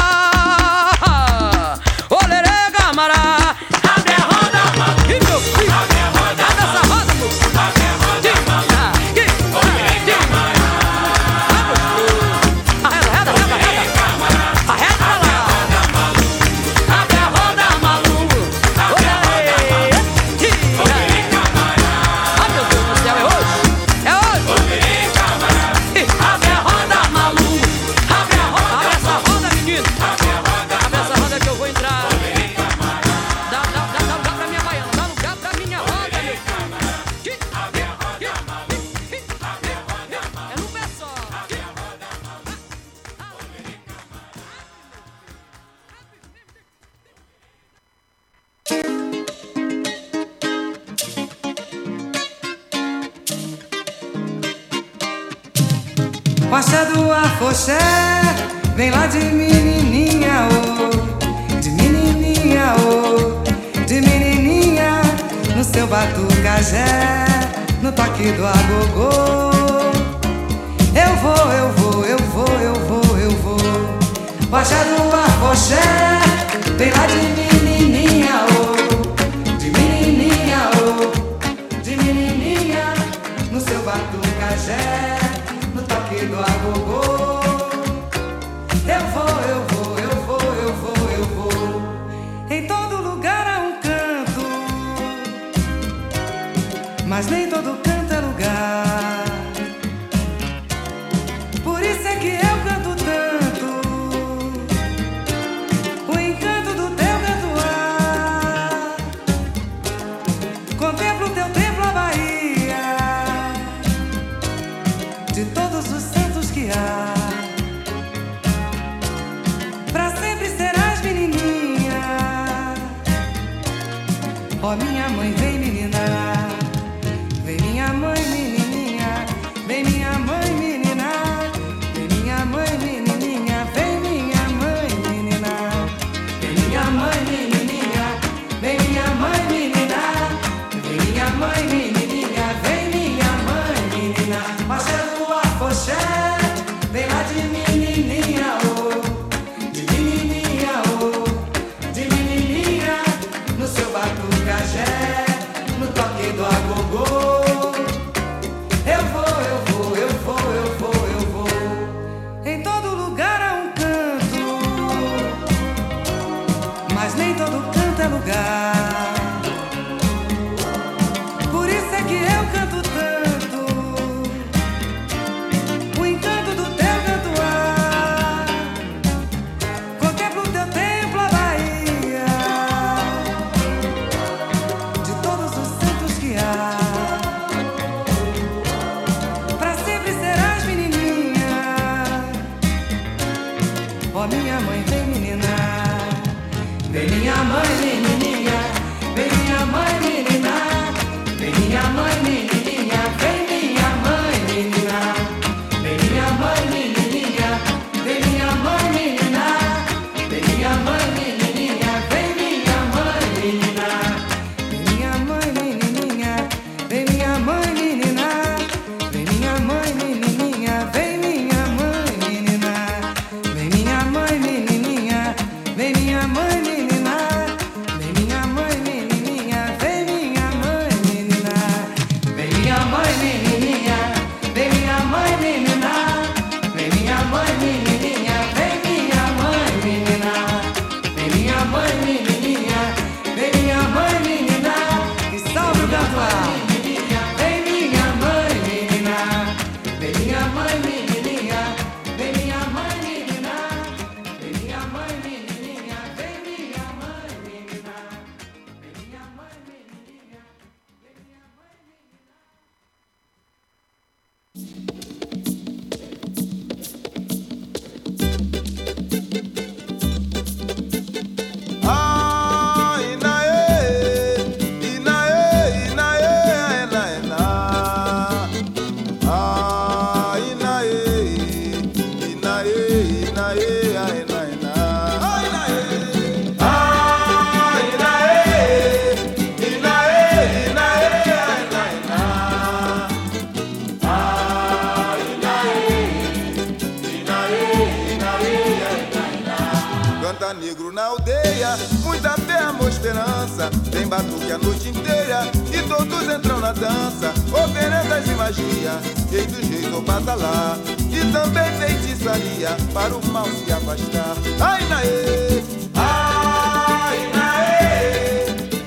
S8: O axé do afoxé vem lá de menininha, oh, de menininha, oh, de menininha, no seu batucajé, no toque do agogô. Eu vou, eu vou, eu vou, eu vou, eu vou. O axé do afoxé vem lá de menininha, oh, de menininha, oh, de menininha, no seu batucajé, no toque do agogô. Eu vou, eu vou, eu vou, eu vou, eu vou. Em todo lugar há um canto, mas nem todo canto é lugar. Por isso é que eu canto tanto o encanto do teu cantoar. Contemplo o teu templo, a Bahia, de todos os santos que há. Pra sempre serás menininha, ó minha mãe, vem menina. Vem minha mãe, menininha. Vem minha mãe, menina. Vem minha mãe, menininha. Vem minha mãe, menina. Vem minha mãe, menininha. Vem minha mãe, menina. Vem minha mãe, menininha. Vem minha mãe, menina. Axé do afoxé vem lá de menininha, oh, de menininha, oh, de menininha, no seu batucajé, no toque do agogô. Eu vou, eu vou, eu vou, eu vou, eu vou. Em todo lugar há um canto, mas nem todo canto é lugar. Por isso é que eu canto tanto o encanto do teu cantoar. Contemplo o teu templo, a Bahia, de todos os santos que há. Pra sempre serás menininha, ó minha mãe, vem menina. Vem minha mãe, menininha. Vem minha mãe, menina. Vem minha mãe, menininha. Vem minha mãe, menina. Vem minha mãe, menininha. Vem minha mãe, menina. Vem minha mãe, menininha. Vem minha mãe, menina. Vem minha mãe, menininha. Vem minha mãe, menina. Vem minha mãe, menininha. Vem minha mãe, menina. Vem minha mãe, menininha. Vem minha mãe, menina.
S9: Canta negro na aldeia, muita fé, amor, esperança. Tem batuque a noite inteira e todos entram na dança. Oferendas e magia, rei dos reis ou batalá. E também feitiçaria para o mal se afastar. Ai, naê, ai, naê.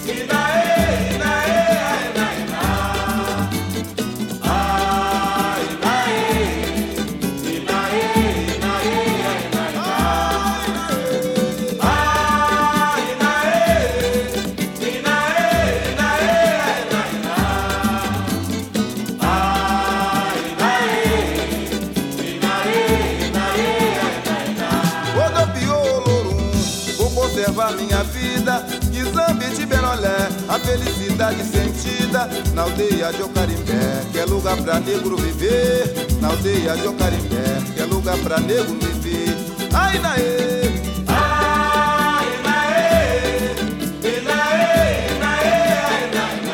S9: Minha vida, que zambi de Berolé, a felicidade sentida na aldeia de Ocarimbé, que é lugar pra negro viver. Na aldeia de Ocarimbé, que é lugar pra negro viver. Ai, naê, ai, naê, e naê, naê, ai, naê,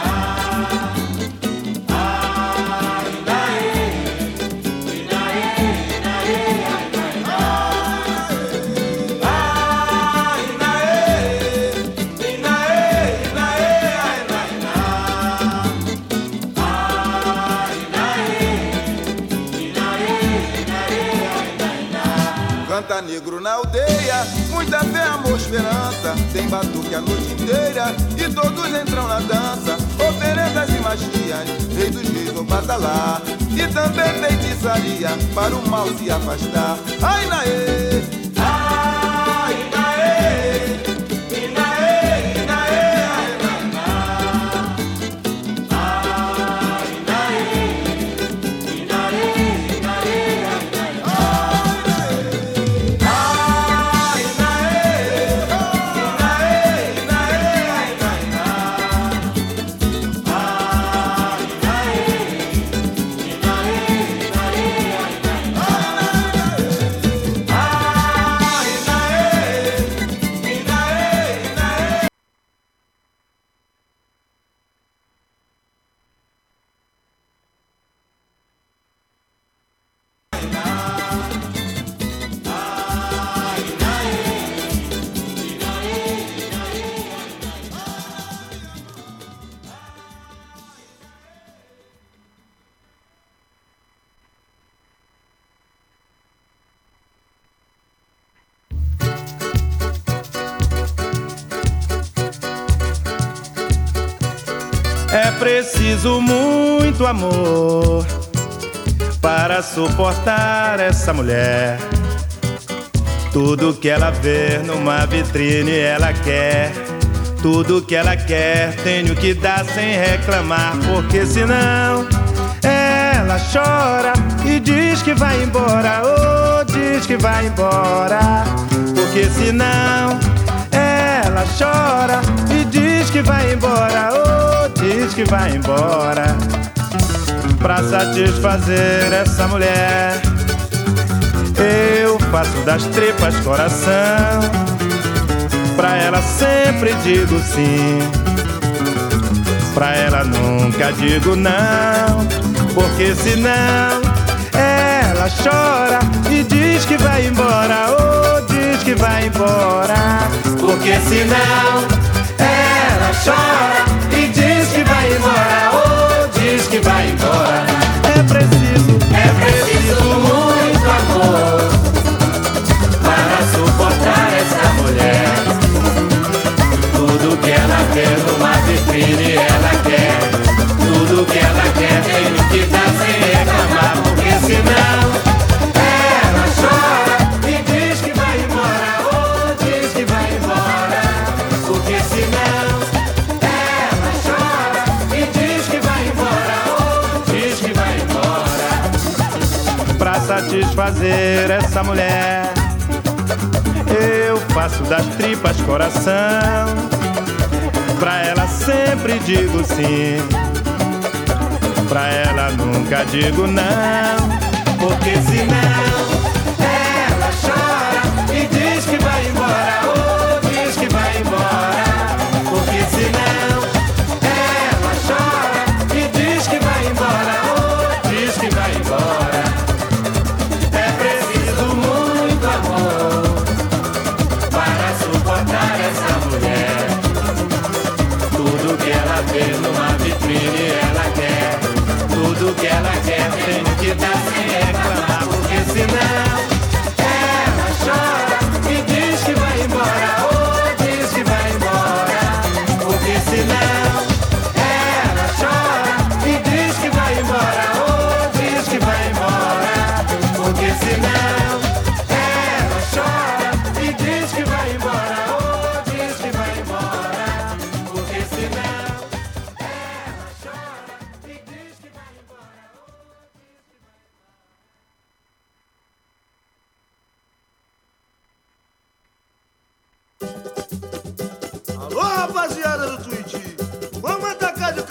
S9: ai, naê, e naê, naê, ai, canta negro na aldeia, muita fé, amor, esperança. Tem batuque a noite inteira e todos entram na dança. Oferendas e magias, rei dos reis ou batalá. E também feitiçaria para o mal se afastar. Ai, naê, ai, naê, e naê, e naê, ai,
S10: É preciso muito amor para suportar essa mulher. Tudo que ela vê numa vitrine ela quer. Tudo que ela quer tenho que dar sem reclamar, porque senão ela chora e diz que vai embora. Oh, diz que vai embora, porque senão ela chora e diz que vai embora. Oh, diz que vai embora. Pra satisfazer essa mulher eu faço das tripas coração. Pra ela sempre digo sim, pra ela nunca digo não, porque senão ela chora e diz que vai embora. Oh, diz que vai embora, porque senão ela chora e diz que vai embora. Oh, diz que vai embora. É preciso, é preciso muito amor para suportar essa mulher. Tudo que ela vê numa vitrine ela quer. Tudo que ela quer tem que dar sem reclamar, porque senão ela chora e diz que vai embora. Oh, diz que vai embora, porque senão ela chora e diz que vai embora. Oh, diz que vai embora. Pra satisfazer essa mulher eu faço das tripas coração. Pra ela sempre digo sim, pra ela nunca digo não, porque senão ela chora e diz que vai embora. Oh, diz que vai embora, porque senão ela chora e diz que vai embora. Oh, diz que vai embora. É preciso muito amor para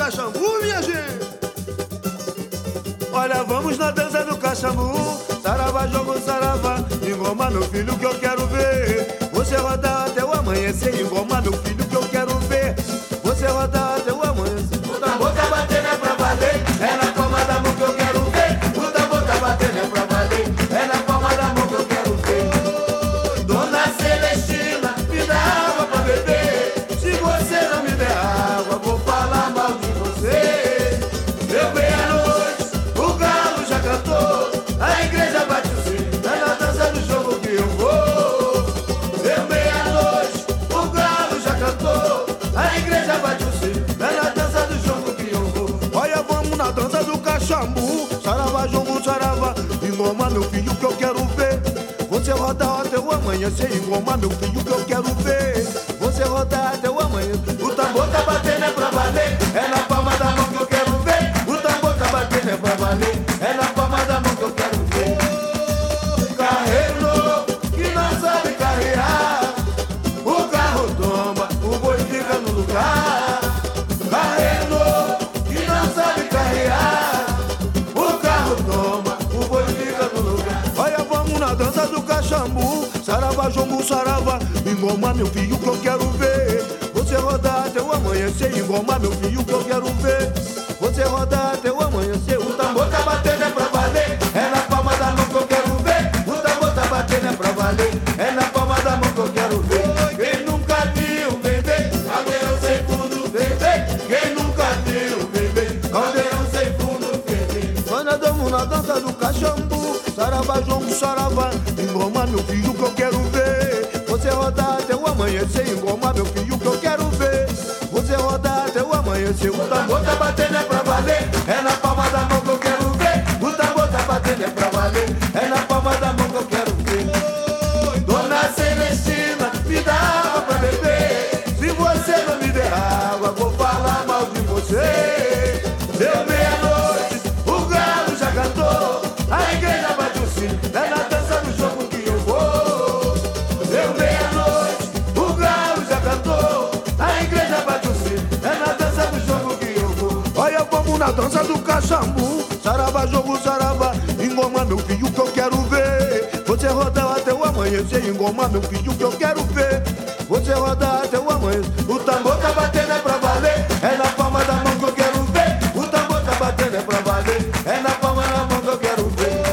S4: Caxambu, minha gente. Olha, vamos na dança do Caxambu. Saravá, jogo, saravá. Engoma, meu filho, que eu quero ver. Você rodar até o amanhecer. Engoma, meu filho, que eu quero ver. Você rodar até o amanhecer. O tambor tá batendo é pra valer. É na palma da mão que eu quero ver. O tambor tá batendo é pra valer. É na palma da mão que eu quero ver. Dona Celestina, me dá água pra beber. Se você não me der água, vou falar mal de você. Deu meia-noite, o galo já cantou. A igreja bate o sino, é na dança do jogo que eu vou. Deu meia-noite, o galo já cantou. A igreja bate o sino, é na dança do jogo que eu vou. Olha, vamos na dança do Caxambu. Saravá, jogo, saravá. Engoma, meu filho, que eu quero ver. Você rodar até o amanhecer. Engoma, meu filho, que eu quero ver. Você rodar até o amanhecer. O tambor tá batendo é pra valer. É na palma da mão que eu quero ver. O tambor tá batendo é pra valer. É na palma da mão que eu quero ver. Carreiro novo que não sabe carrear. O carro tomba, o boi fica no lugar. Carreiro novo que não sabe carrear. O carro tomba, o boi fica no lugar. Olha, vamos na dança do Caxambu. Saravá, jongo, saravá. Engoma, meu filho, que eu quero ver. Você rodar até o amanhecer. Engoma, meu filho, que eu quero ver. Você rodar até o amanhecer. O tambor tá batendo é pra valer. É na palma da mão que eu quero ver. O tambor tá batendo é pra valer. É na palma da mão que eu quero ver. Quem nunca viu bebê, caldeirão sem fundo, bebê. Quem nunca viu bebê, caldeirão sem fundo, bebê. Nós nadamos na dança do Caxambu. Saravá, jongo, saravá. Engoma, meu filho, que eu quero ver. Você rodar até o amanhecer. Engoma, meu filho, que eu quero ver. Você rodar até o amanhecer. O tambor tá batendo é pra valer. É na palma da mão que eu quero ver. O tambor tá batendo é pra valer. É na palma da mão que eu quero ver. Dona Celestina, me dá água pra beber. Se você não me der água, vou falar mal de você. Deu meia-noite, o galo já cantou. A igreja bate o sino, é na dança do jogo que eu vou. Deu meia-noite, o galo já cantou. A igreja bate o sino, é na dança do jogo que eu vou. Olha, vamos na dança do Caxambu. Saravá, jogo, saravá. Engoma, meu filho, que eu quero ver. Você rodar até o amanhecer. Engoma, meu filho, que eu quero ver. Você rodar até o amanhecer. O tambor tá batendo é pra valer. É na palma da mão que eu quero ver. O tambor tá batendo é pra valer. É na palma da mão que eu quero ver.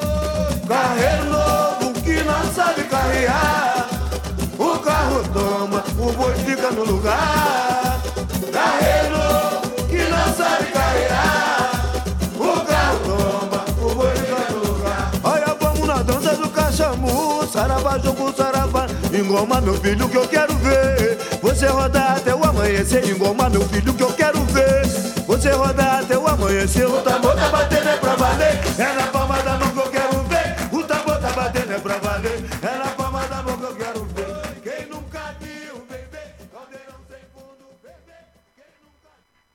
S4: Carreiro novo que não sabe carrear. O carro toma, o boi fica no lugar. Carreiro novo que não sabe carrear. O carro toma, o boi fica no lugar. Olha, vamos na dança do Caxambu. Saravá, jogo, saravá. Engoma, meu filho, que eu quero ver. Você rodar até o amanhecer. Engoma, meu filho, que eu quero ver. Você rodar até o amanhecer. O tambor tá batendo é pra valer. É na palma da mão que eu quero ver. O tambor tá batendo é pra valer. É na palma da mão que eu quero ver. Quem nunca viu bebê, caldeirão sem fundo, bebê. Quem nunca...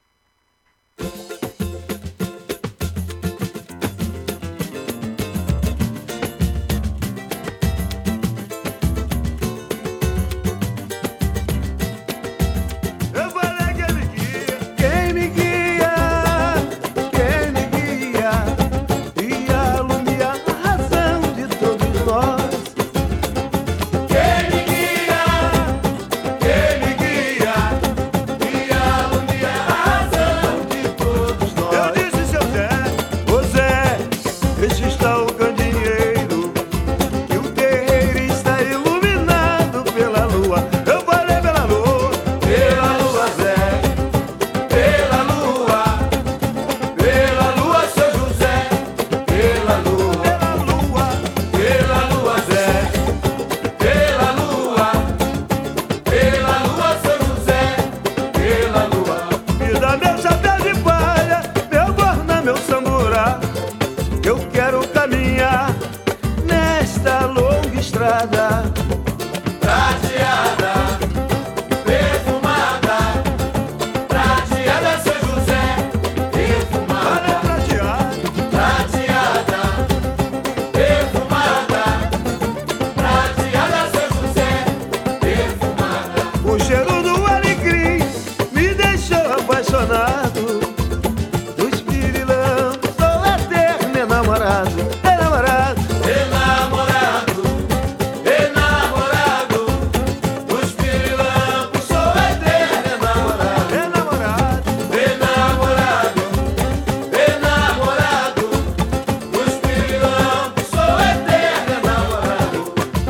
S4: Eu falei que me guia. Quem me guia, quem me guia, e alumiar a razão de todos nós. Quem me guia, quem me guia, e alumiar a razão de todos nós. Eu disse, seu Zé, ô Zé, este está o candeeiro, que o terreiro está iluminado pela lua. Eu falei pela lua, pela lua, Zé, pela lua, pela lua, seu José, pela lua, pela lua, Zé, pela lua, pela lua, seu José, pela lua. Me dá meu chapéu de palha, meu borna, meu samburá. Eu quero caminhar nesta longa estrada prateada, perfumada, prateada, seu José, perfumada, prateada, prateada, perfumada, prateada, seu José, perfumada. O cheiro do alecrim me deixou apaixonado.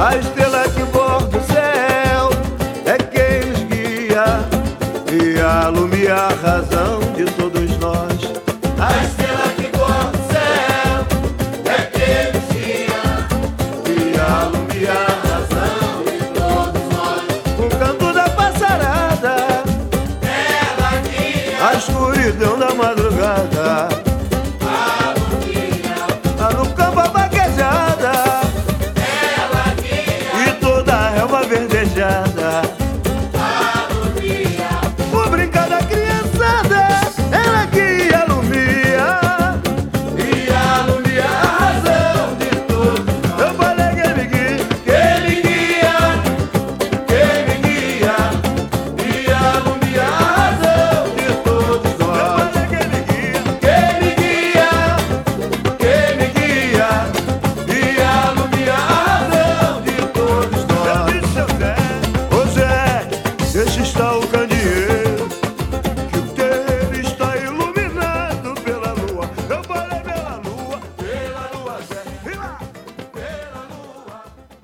S4: A estrela que borda o céu é quem nos guia e alumia a razão de todos nós. A estrela que borda o céu é quem nos guia e alumia a razão de todos nós. O canto da passarada, ela guia a escuridão da madrugada. Alumia, lá no campo a vaquejada, ela guia e toda a relva verdejada. Alumia, o brincar da criançada, ela guia, alumia e alumia a razão de todos. Eu falei que ele guia, que ele guia, que ele guia e alumia a razão de todos nós. Eu falei que ele guia, que ele guia, que ele guia e alumia a razão de todos nós. Eu disse ao Zé, ô Zé, esse está o candeeiro, que o terreiro está iluminado pela lua. Eu falei pela lua, pela lua, Zé, e lá, pela lua.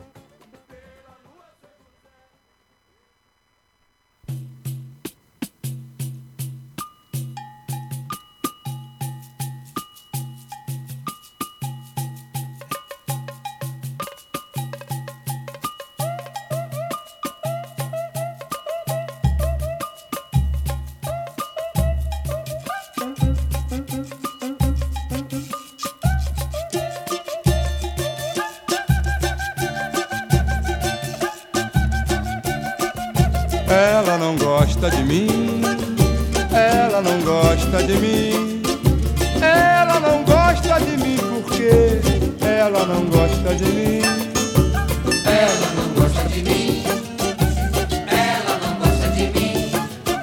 S10: Ela não gosta de mim, ela não gosta de mim, ela não gosta de mim porque ela não gosta de mim.
S7: Ela não gosta de mim. Ela não gosta de mim.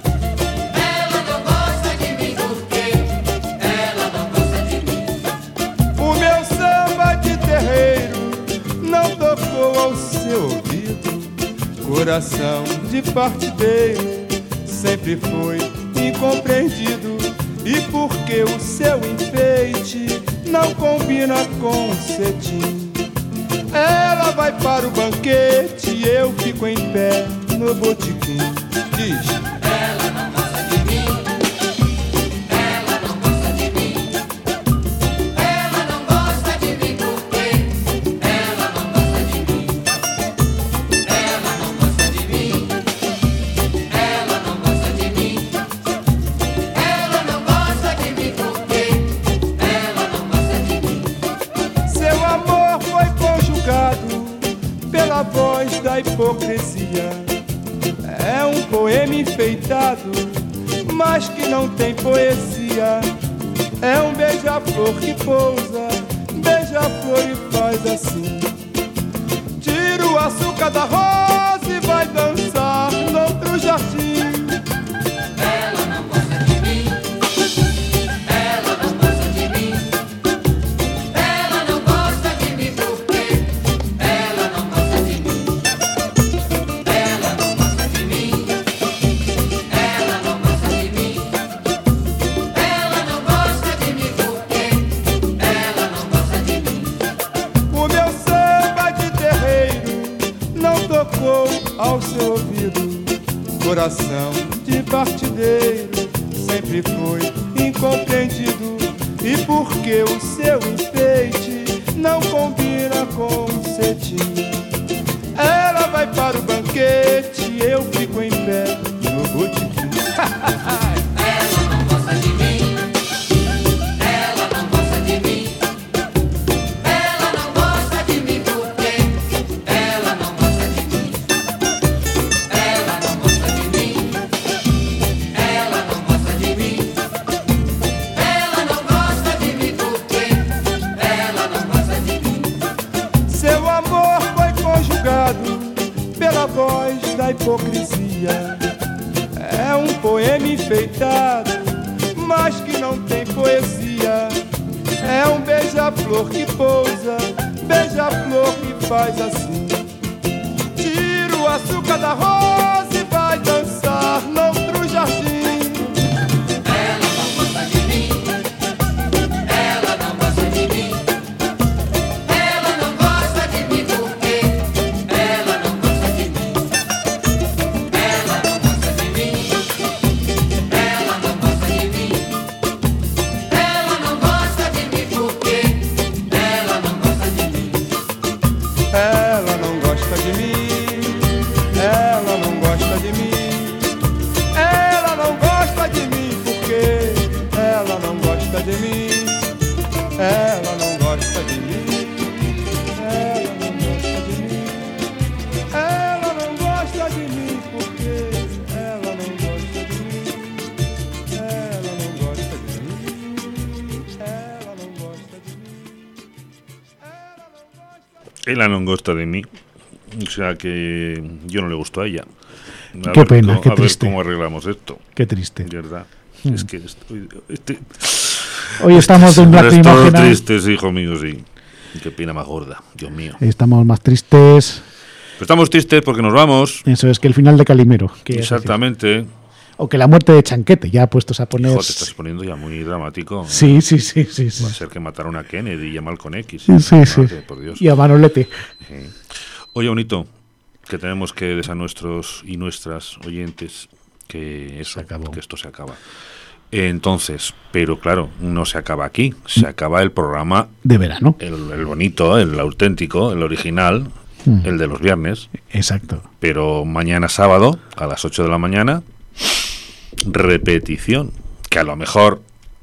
S7: Ela não gosta de mim porque ela não gosta de mim.
S10: O meu samba de terreiro não tocou ao seu ouvido. Coração de partideiro sempre foi incompreendido. E porque o seu enfeite não combina com o cetim, ela vai para o banquete e eu fico em pé no botequim. Diz:
S7: Ela não gosta de mim. Ela não gosta de mim. Ela não gosta de mim porque ela não gosta de mim. Ela não gosta de mim. Ela não gosta de mim. Ela não gosta de mim porque ela não gosta de mim.
S10: seu amor foi conjugado pela voz da hipocrisia. É um poema enfeitado, mas que não tem poesia. É um beija-flor que pousa, beija-flor e faz assim. Tira o açúcar da rosa e vai dançar no outro jardim.
S7: Ela não gosta de mim. Ela não gosta de mim. Ela não gosta de mim porque ela não gosta de mim. Ela não gosta de mim. Ela não gosta de mim. Ela não gosta de mim porque ela não gosta de mim.
S10: O meu samba de terreiro não tocou ao seu ouvido. Coração de partideiro sempre foi incompreendido. E porque o seu enfeite não combina com o cetim, ela vai para o banquete e eu fico em pé no botequim.
S7: Ela não gosta de mim. Ela não gosta de mim. Ela não gosta de mim porque ela não gosta de mim. Ela não gosta de mim. Ela não gosta de mim. Ela não gosta de mim porque ela não gosta de mim.
S10: Seu amor foi conjugado pela voz da hipocrisia. É um poema enfeitado, mas que não tem poesia. É um beija-flor que pousa, beija-flor que faz assim. Tira o açúcar da rosa e vai dançar noutro jardim.
S7: Ela não gosta de mim. Ela não gosta de mim. Ela não gosta de mim porque
S2: Ella no gusta de mí. O sea que yo no le gusto a ella. A
S1: Qué
S2: ver
S1: pena,
S2: cómo-
S1: qué
S2: a ver
S1: triste.
S2: cómo arreglamos esto.
S1: Qué triste.
S2: De verdad.
S1: Mm.
S2: Es que estoy, este,
S1: Hoy estamos de un
S2: Estamos
S1: lacrimógena.
S2: tristes, hijo mío, sí. Qué pena más gorda, Dios mío.
S1: Estamos más tristes.
S2: Pero estamos tristes porque nos vamos.
S1: Eso es que el final de Calimero. Que es
S2: Exactamente.
S1: decir, o que la muerte de Chanquete, ya puestos a poner.
S2: Hijo, te estás poniendo ya muy dramático.
S1: Sí, sí, sí, sí. sí.
S2: Va a ser que mataron a Kennedy y a Malcolm X.
S1: Sí, sí, sí.
S2: Madre, por Dios.
S1: Y a Manolete.
S2: Sí. Oye, bonito, que tenemos que decir a nuestros y nuestras oyentes que eso,
S1: Se acabó.
S2: que esto se acaba. Entonces, pero claro, no se acaba aquí, se acaba el programa,
S1: De verano.
S2: el, el bonito, el auténtico, el original,
S1: Mm.
S2: el de los viernes,
S1: Exacto.
S2: pero mañana sábado a las ocho de la mañana, repetición, que a lo mejor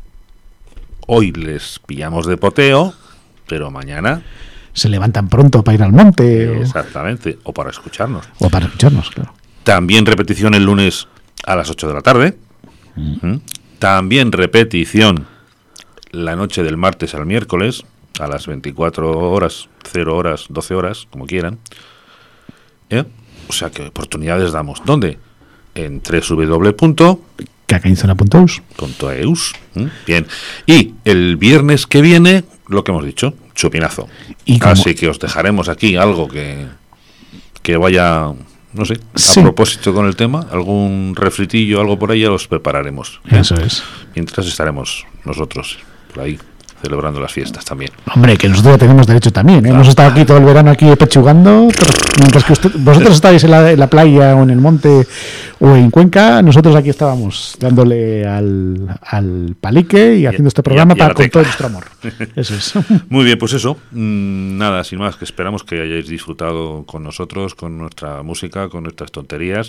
S2: hoy les pillamos de poteo, pero mañana,
S1: Se levantan pronto para ir al monte. O,
S2: exactamente, o para escucharnos.
S1: o para escucharnos, claro.
S2: También repetición el lunes a las ocho de la tarde. Ujú. También repetición la noche del martes al miércoles a las veinticuatro horas, cero horas, doce horas, como quieran. ¿Eh? O sea que oportunidades damos. ¿Dónde? En doble u doble u doble u punto
S1: cacainzona punto eus.
S2: eus. ¿Mm? Bien. Y el viernes que viene, lo que hemos dicho, chupinazo.
S1: Y como-
S2: Así que os dejaremos aquí algo que, que vaya, no sé, a
S1: Sí.
S2: propósito con el tema, algún refritillo, algo por ahí, ya los prepararemos.
S1: Eso es.
S2: Mientras estaremos nosotros por ahí celebrando las fiestas también.
S1: Hombre, que nosotros ya tenemos derecho también. ¿eh? Hemos estado aquí todo el verano aquí pechugando, pero mientras que usted- vosotros estáis en la, en la playa o en el monte o en Cuenca, nosotros aquí estábamos dándole al, al palique y haciendo este programa
S2: y a la
S1: para con
S2: tecla.
S1: todo nuestro amor. Eso es.
S2: Muy bien, pues eso. Mm, nada, sin más, que esperamos que hayáis disfrutado con nosotros, con nuestra música, con nuestras tonterías.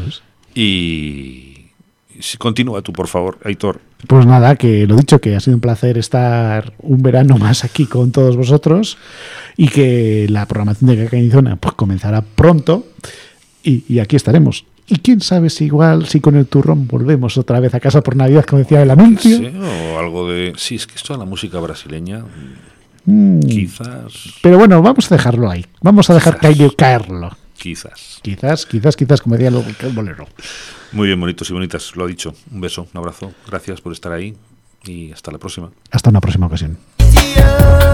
S2: Y si continúa tú, por favor, Aitor.
S1: Pues nada, que lo dicho, que ha sido un placer estar un verano más aquí con todos vosotros y que la programación de Cacainzona pues comenzará pronto y, y aquí estaremos. Y quién sabe si igual, si con el turrón volvemos otra vez a casa por Navidad, como decía el anuncio.
S2: Sí, o algo de... Sí, es que esto de la música brasileña,
S1: Mm,
S2: quizás...
S1: Pero bueno, vamos a dejarlo ahí. Vamos a dejar
S2: Quizás.
S1: caer- caerlo.
S2: Quizás.
S1: Quizás, quizás, quizás, como decía el, el bolero.
S2: Muy bien, bonitos y bonitas, lo ha dicho. Un beso, un abrazo. Gracias por estar ahí y hasta la próxima.
S1: Hasta una próxima ocasión.
S7: Yeah.